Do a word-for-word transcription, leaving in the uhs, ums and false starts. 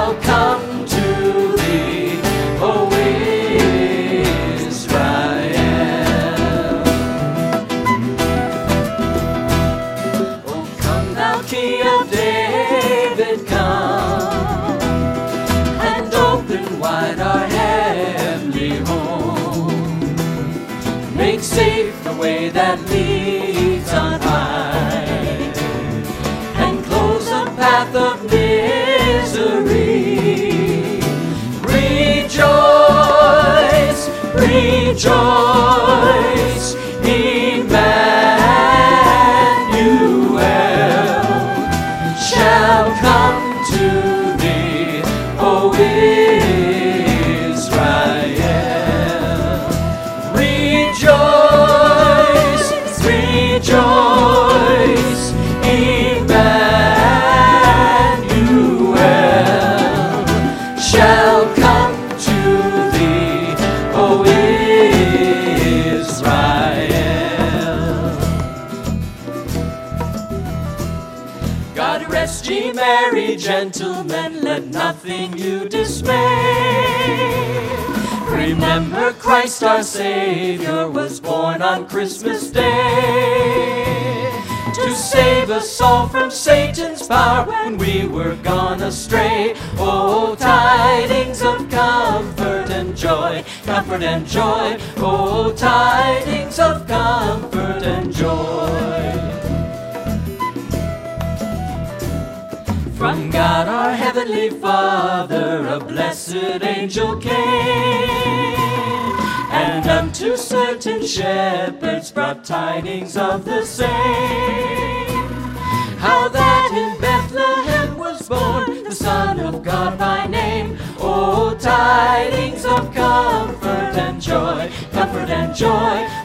shall come to thee, O Israel. O come thou King of David, come, and open wide our heavenly home. Make safe the way that leads on high, and close the path of misery. Rejoice, rejoice, Emmanuel shall come to thee, O Israel. Rejoice, rejoice, Emmanuel shall come to thee, O Israel. God rest ye merry gentlemen, let nothing you dismay. Remember Christ our Savior was born on Christmas Day, to save us all from Satan's power when we were gone astray. Oh, tidings of comfort and joy, comfort and joy. Oh, tidings of comfort and joy. From God our Heavenly Father a blessed angel came, and unto certain shepherds brought tidings of the same, how that in Bethlehem was born the Son of God by name. Oh, tidings of comfort and joy, comfort and joy.